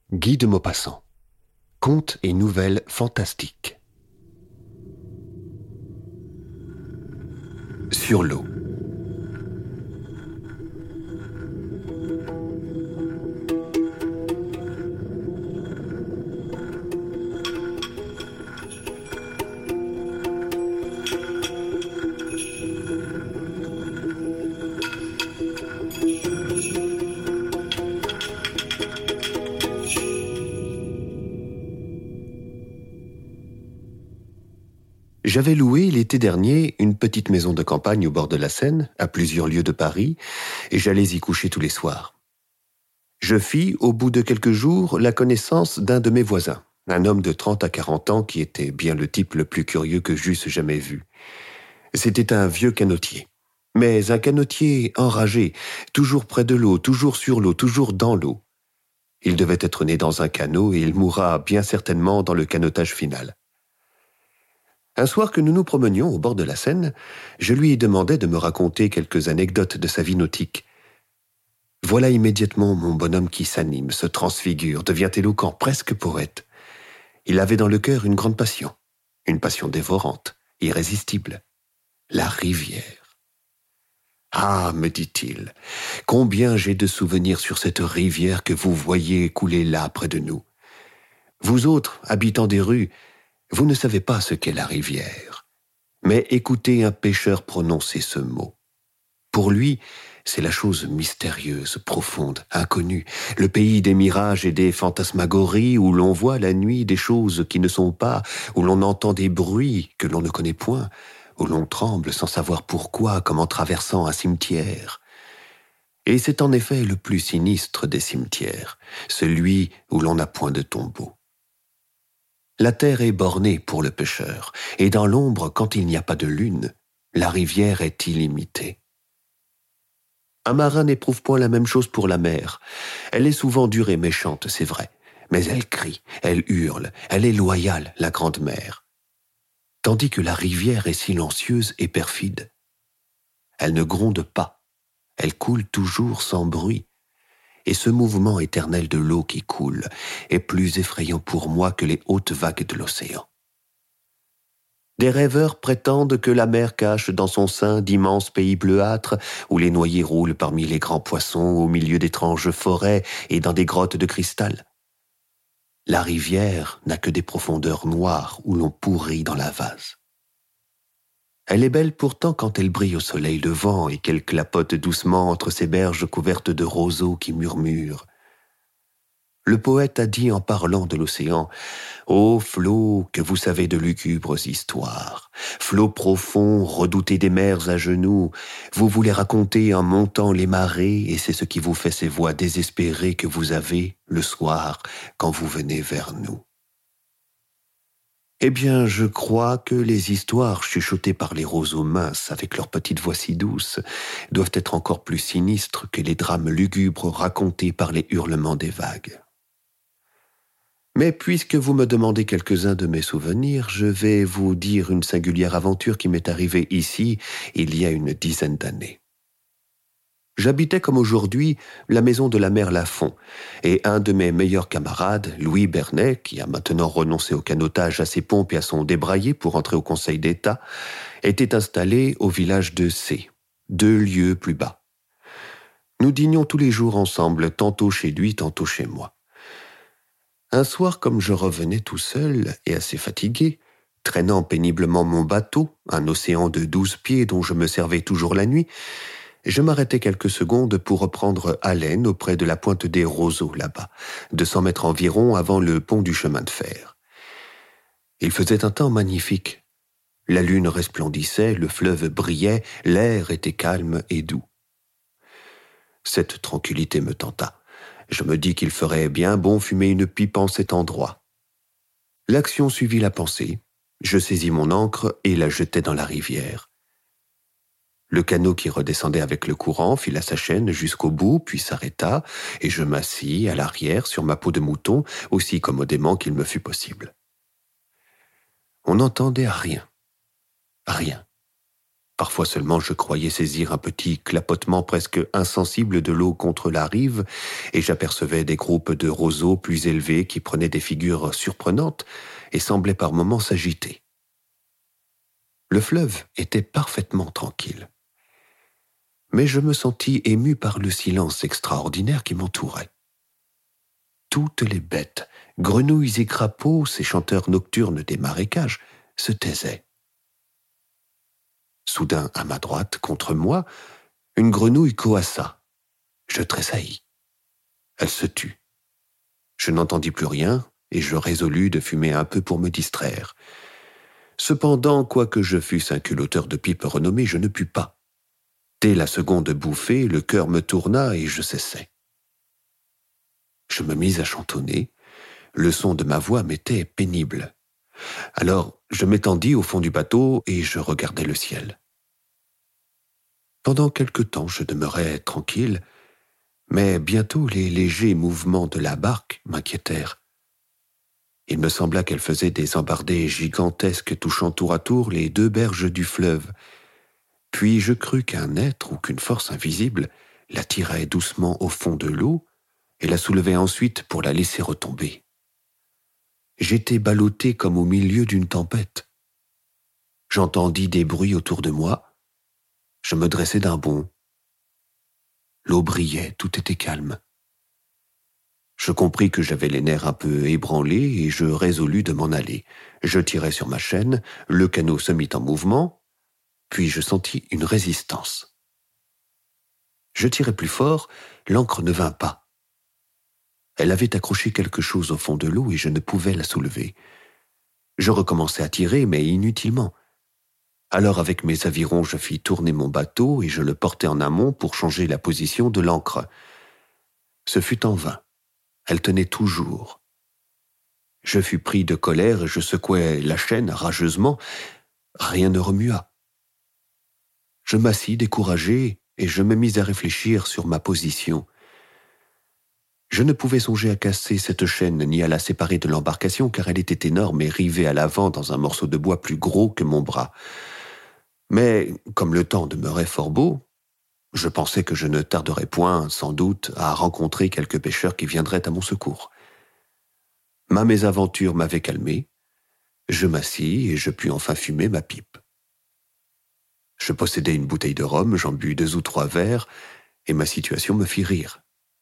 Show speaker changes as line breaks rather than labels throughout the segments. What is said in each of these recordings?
Guy de Maupassant. Contes et nouvelles fantastiques. Sur l'eau. J'avais loué l'été dernier une petite maison de campagne au bord de la Seine, à plusieurs lieues de Paris, et j'allais y coucher tous les soirs. Je fis, au bout de quelques jours, la connaissance d'un de mes voisins, un homme de 30 à 40 ans qui était bien le type le plus curieux que j'eusse jamais vu. C'était un vieux canotier, mais un canotier enragé, toujours près de l'eau, toujours sur l'eau, toujours dans l'eau. Il devait être né dans un canot et il mourra bien certainement dans le canotage final. Un soir que nous nous promenions au bord de la Seine, je lui demandai de me raconter quelques anecdotes de sa vie nautique. Voilà immédiatement mon bonhomme qui s'anime, se transfigure, devient éloquent, presque poète. Il avait dans le cœur une grande passion, une passion dévorante, irrésistible, la rivière. « Ah, me dit-il, combien j'ai de souvenirs sur cette rivière que vous voyez couler là près de nous. Vous autres, habitants des rues, vous ne savez pas ce qu'est la rivière, mais écoutez un pêcheur prononcer ce mot. Pour lui, c'est la chose mystérieuse, profonde, inconnue, le pays des mirages et des fantasmagories où l'on voit la nuit des choses qui ne sont pas, où l'on entend des bruits que l'on ne connaît point, où l'on tremble sans savoir pourquoi, comme en traversant un cimetière. Et c'est en effet le plus sinistre des cimetières, celui où l'on n'a point de tombeau. La terre est bornée pour le pêcheur, et dans l'ombre, quand il n'y a pas de lune, la rivière est illimitée. Un marin n'éprouve point la même chose pour la mer. Elle est souvent dure et méchante, c'est vrai, mais elle crie, elle hurle, elle est loyale, la grande mer. Tandis que la rivière est silencieuse et perfide. Elle ne gronde pas, elle coule toujours sans bruit. Et ce mouvement éternel de l'eau qui coule est plus effrayant pour moi que les hautes vagues de l'océan. Des rêveurs prétendent que la mer cache dans son sein d'immenses pays bleuâtres où les noyés roulent parmi les grands poissons au milieu d'étranges forêts et dans des grottes de cristal. La rivière n'a que des profondeurs noires où l'on pourrit dans la vase. Elle est belle pourtant quand elle brille au soleil levant et qu'elle clapote doucement entre ces berges couvertes de roseaux qui murmurent. Le poète a dit en parlant de l'océan « Ô flots, que vous savez de lugubres histoires, flots profonds, redoutés des mers à genoux, vous voulez raconter en montant les marées et c'est ce qui vous fait ces voix désespérées que vous avez le soir quand vous venez vers nous. » Eh bien, je crois que les histoires chuchotées par les roseaux minces avec leur petite voix si douce doivent être encore plus sinistres que les drames lugubres racontés par les hurlements des vagues. Mais puisque vous me demandez quelques-uns de mes souvenirs, je vais vous dire une singulière aventure qui m'est arrivée ici il y a une dizaine d'années. J'habitais comme aujourd'hui la maison de la mère Lafont, et un de mes meilleurs camarades, Louis Bernet, qui a maintenant renoncé au canotage, à ses pompes et à son débraillé pour entrer au Conseil d'État, était installé au village de C, 2 lieues plus bas. Nous dînions tous les jours ensemble, tantôt chez lui, tantôt chez moi. Un soir, comme je revenais tout seul et assez fatigué, traînant péniblement mon bateau, un océan de 12 pieds dont je me servais toujours la nuit, je m'arrêtai quelques secondes pour reprendre haleine auprès de la pointe des roseaux, là-bas, 200 mètres environ avant le pont du chemin de fer. Il faisait un temps magnifique. La lune resplendissait, le fleuve brillait, l'air était calme et doux. Cette tranquillité me tenta. Je me dis qu'il ferait bien bon fumer une pipe en cet endroit. L'action suivit la pensée. Je saisis mon ancre et la jetai dans la rivière. Le canot qui redescendait avec le courant fila sa chaîne jusqu'au bout, puis s'arrêta, et je m'assis à l'arrière sur ma peau de mouton, aussi commodément qu'il me fut possible. On n'entendait rien. Rien. Parfois seulement je croyais saisir un petit clapotement presque insensible de l'eau contre la rive, et j'apercevais des groupes de roseaux plus élevés qui prenaient des figures surprenantes et semblaient par moments s'agiter. Le fleuve était parfaitement tranquille. Mais je me sentis ému par le silence extraordinaire qui m'entourait. Toutes les bêtes, grenouilles et crapauds, ces chanteurs nocturnes des marécages, se taisaient. Soudain, à ma droite, contre moi, une grenouille coassa. Je tressaillis. Elle se tut. Je n'entendis plus rien et je résolus de fumer un peu pour me distraire. Cependant, quoique je fusse un culotteur de pipe renommé, je ne pus pas. Dès la seconde bouffée, le cœur me tourna et je cessai. Je me mis à chantonner. Le son de ma voix m'était pénible. Alors, je m'étendis au fond du bateau et je regardai le ciel. Pendant quelque temps, je demeurai tranquille, mais bientôt les légers mouvements de la barque m'inquiétèrent. Il me sembla qu'elle faisait des embardées gigantesques touchant tour à tour les deux berges du fleuve. Puis je crus qu'un être ou qu'une force invisible la tirait doucement au fond de l'eau et la soulevait ensuite pour la laisser retomber. J'étais ballotté comme au milieu d'une tempête. J'entendis des bruits autour de moi. Je me dressai d'un bond. L'eau brillait, tout était calme. Je compris que j'avais les nerfs un peu ébranlés et je résolus de m'en aller. Je tirai sur ma chaîne, le canot se mit en mouvement, puis je sentis une résistance. Je tirai plus fort, l'ancre ne vint pas. Elle avait accroché quelque chose au fond de l'eau et je ne pouvais la soulever. Je recommençai à tirer, mais inutilement. Alors avec mes avirons, je fis tourner mon bateau et je le portai en amont pour changer la position de l'ancre. Ce fut en vain. Elle tenait toujours. Je fus pris de colère et je secouai la chaîne rageusement. Rien ne remua. Je m'assis découragé et je me mis à réfléchir sur ma position. Je ne pouvais songer à casser cette chaîne ni à la séparer de l'embarcation car elle était énorme et rivée à l'avant dans un morceau de bois plus gros que mon bras. Mais comme le temps demeurait fort beau, je pensais que je ne tarderais point, sans doute, à rencontrer quelques pêcheurs qui viendraient à mon secours. Ma mésaventure m'avait calmé. Je m'assis et je pus enfin fumer ma pipe. Je possédais une bouteille de rhum, j'en bus 2 ou 3 verres, et ma situation me fit rire.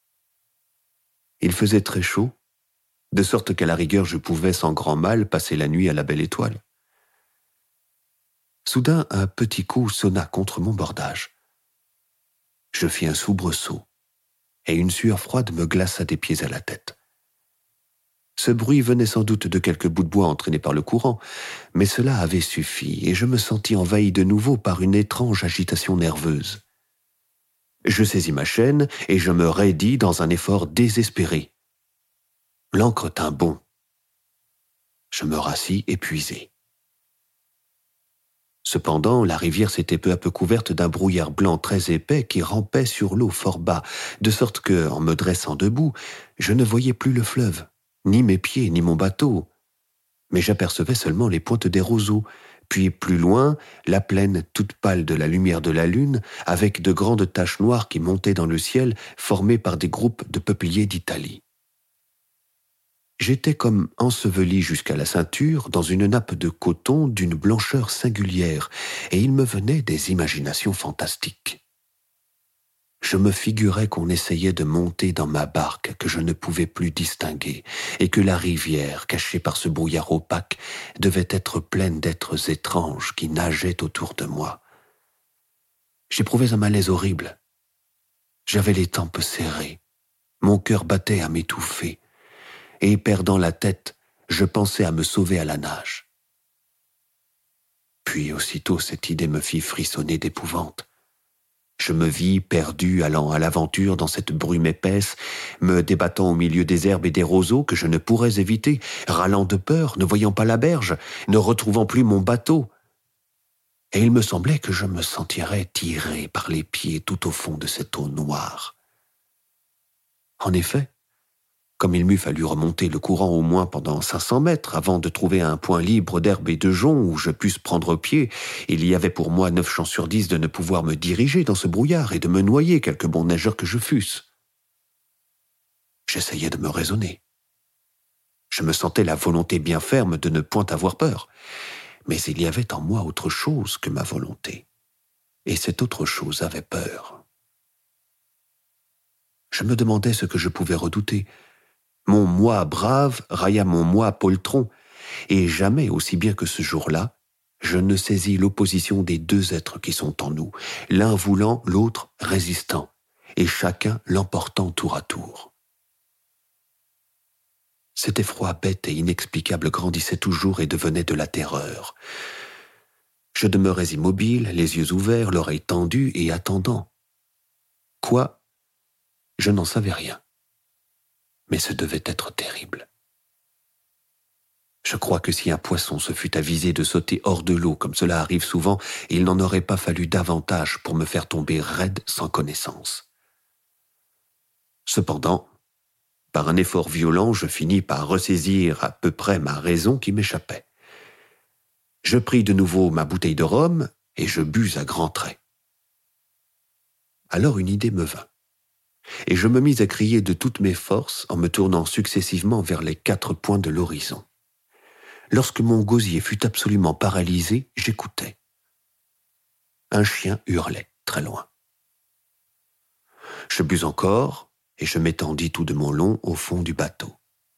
Il faisait très chaud, de sorte qu'à la rigueur je pouvais sans grand mal passer la nuit à la belle étoile. Soudain, un petit coup sonna contre mon bordage. Je fis un soubresaut, et une sueur froide me glaça des pieds à la tête. Ce bruit venait sans doute de quelques bouts de bois entraînés par le courant, mais cela avait suffi, et je me sentis envahi de nouveau par une étrange agitation nerveuse. Je saisis ma chaîne, et je me raidis dans un effort désespéré. L'ancre tint bon. Je me rassis épuisé. Cependant, la rivière s'était peu à peu couverte d'un brouillard blanc très épais qui rampait sur l'eau fort bas, de sorte que, en me dressant debout, je ne voyais plus le fleuve, ni mes pieds, ni mon bateau. Mais j'apercevais seulement les pointes des roseaux, puis plus loin, la plaine toute pâle de la lumière de la lune, avec de grandes taches noires qui montaient dans le ciel, formées par des groupes de peupliers d'Italie. J'étais comme enseveli jusqu'à la ceinture dans une nappe de coton d'une blancheur singulière, et il me venait des imaginations fantastiques. Je me figurais qu'on essayait de monter dans ma barque que je ne pouvais plus distinguer, et que la rivière, cachée par ce brouillard opaque, devait être pleine d'êtres étranges qui nageaient autour de moi. J'éprouvais un malaise horrible. J'avais les tempes serrées, mon cœur battait à m'étouffer, et perdant la tête, je pensais à me sauver à la nage. Puis aussitôt cette idée me fit frissonner d'épouvante. Je me vis perdu allant à l'aventure dans cette brume épaisse, me débattant au milieu des herbes et des roseaux que je ne pourrais éviter, râlant de peur, ne voyant pas la berge, ne retrouvant plus mon bateau. Et il me semblait que je me sentirais tiré par les pieds tout au fond de cette eau noire. En effet, Comme il m'eût fallu remonter le courant au moins pendant 500 mètres avant de trouver un point libre d'herbe et de joncs où je pusse prendre pied, il y avait pour moi 9 chances sur 10 de ne pouvoir me diriger dans ce brouillard et de me noyer, quelque bon nageur que je fusse. J'essayais de me raisonner. Je me sentais la volonté bien ferme de ne point avoir peur. Mais il y avait en moi autre chose que ma volonté. Et cette autre chose avait peur. Je me demandais ce que je pouvais redouter. Mon moi brave railla mon moi poltron, et jamais, aussi bien que ce jour-là, je ne saisis l'opposition des deux êtres qui sont en nous, l'un voulant, l'autre résistant, et chacun l'emportant tour à tour. Cet effroi bête et inexplicable grandissait toujours et devenait de la terreur. Je demeurais immobile, les yeux ouverts, l'oreille tendue et attendant. Quoi ? Je n'en savais rien. Mais ce devait être terrible. Je crois que si un poisson se fût avisé de sauter hors de l'eau comme cela arrive souvent, il n'en aurait pas fallu davantage pour me faire tomber raide sans connaissance. Cependant, par un effort violent, je finis par ressaisir à peu près ma raison qui m'échappait. Je pris de nouveau ma bouteille de rhum et je bus à grands traits. Alors une idée me vint, et je me mis à crier de toutes mes forces en me tournant successivement vers les 4 points de l'horizon. Lorsque mon gosier fut absolument paralysé, j'écoutais. Un chien hurlait très loin. Je bus encore, et je m'étendis tout de mon long au fond du bateau.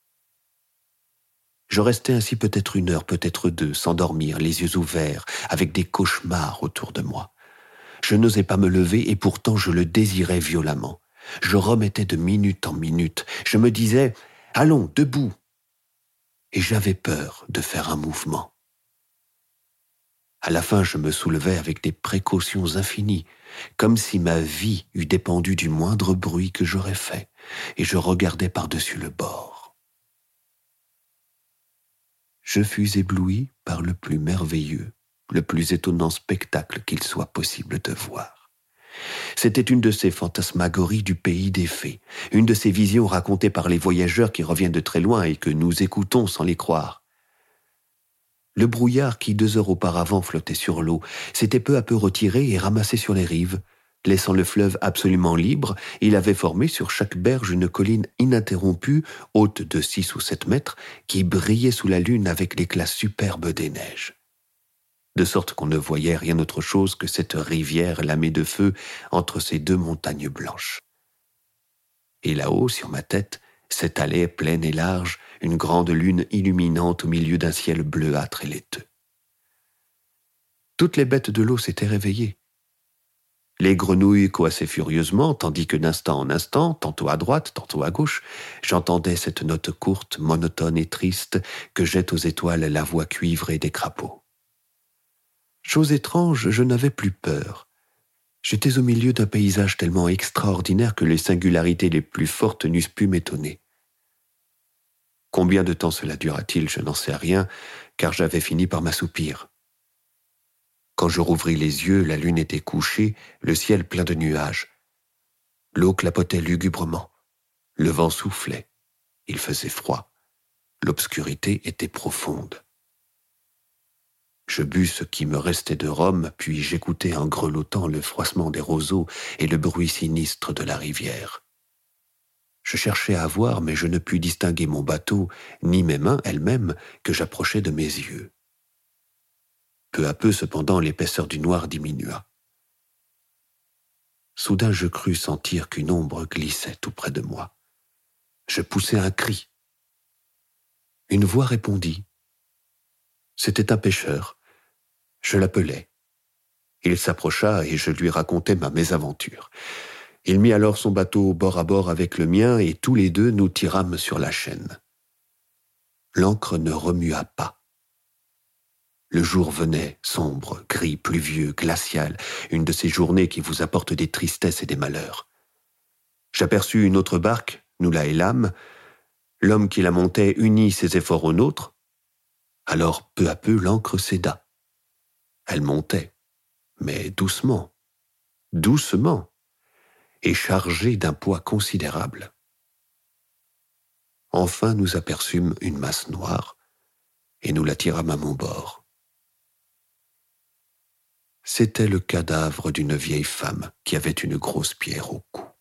Je restai ainsi peut-être 1 heure, peut-être 2, sans dormir, les yeux ouverts, avec des cauchemars autour de moi. Je n'osais pas me lever, et pourtant je le désirais violemment. Je remettais de minute en minute. Je me disais « Allons, debout !» Et j'avais peur de faire un mouvement. À la fin, je me soulevais avec des précautions infinies, comme si ma vie eût dépendu du moindre bruit que j'aurais fait, et je regardais par-dessus le bord. Je fus ébloui par le plus merveilleux, le plus étonnant spectacle qu'il soit possible de voir. C'était une de ces fantasmagories du pays des fées, une de ces visions racontées par les voyageurs qui reviennent de très loin et que nous écoutons sans les croire. Le brouillard qui 2 heures auparavant flottait sur l'eau s'était peu à peu retiré et ramassé sur les rives. Laissant le fleuve absolument libre, il avait formé sur chaque berge une colline ininterrompue, haute de 6 ou 7 mètres, qui brillait sous la lune avec l'éclat superbe des neiges. De sorte qu'on ne voyait rien autre chose que cette rivière lamée de feu entre ces 2 montagnes blanches. Et là-haut, sur ma tête, s'étalait, pleine et large, une grande lune illuminante au milieu d'un ciel bleuâtre et laiteux. Toutes les bêtes de l'eau s'étaient réveillées. Les grenouilles coassaient furieusement, tandis que d'instant en instant, tantôt à droite, tantôt à gauche, j'entendais cette note courte, monotone et triste que jette aux étoiles la voix cuivrée des crapauds. Chose étrange, je n'avais plus peur. J'étais au milieu d'un paysage tellement extraordinaire que les singularités les plus fortes n'eussent pu m'étonner. Combien de temps cela dura-t-il, je n'en sais rien, car j'avais fini par m'assoupir. Quand je rouvris les yeux, la lune était couchée, le ciel plein de nuages. L'eau clapotait lugubrement, le vent soufflait, il faisait froid, l'obscurité était profonde. Je bus ce qui me restait de rhum, puis j'écoutai en grelottant le froissement des roseaux et le bruit sinistre de la rivière. Je cherchais à voir, mais je ne pus distinguer mon bateau, ni mes mains elles-mêmes, que j'approchais de mes yeux. Peu à peu, cependant, l'épaisseur du noir diminua. Soudain, je crus sentir qu'une ombre glissait tout près de moi. Je poussai un cri. Une voix répondit. C'était un pêcheur. Je l'appelai. Il s'approcha et je lui racontai ma mésaventure. Il mit alors son bateau bord à bord avec le mien et tous les 2 nous tirâmes sur la chaîne. L'ancre ne remua pas. Le jour venait, sombre, gris, pluvieux, glacial, une de ces journées qui vous apportent des tristesses et des malheurs. J'aperçus une autre barque, nous la hélâmes. L'homme qui la montait unit ses efforts aux nôtres. Alors, peu à peu, l'ancre céda. Elle montait, mais doucement, doucement, et chargée d'un poids considérable. enfin nous aperçûmes une masse noire, et nous la tirâmes à mon bord. C'était le cadavre d'une vieille femme qui avait une grosse pierre au cou.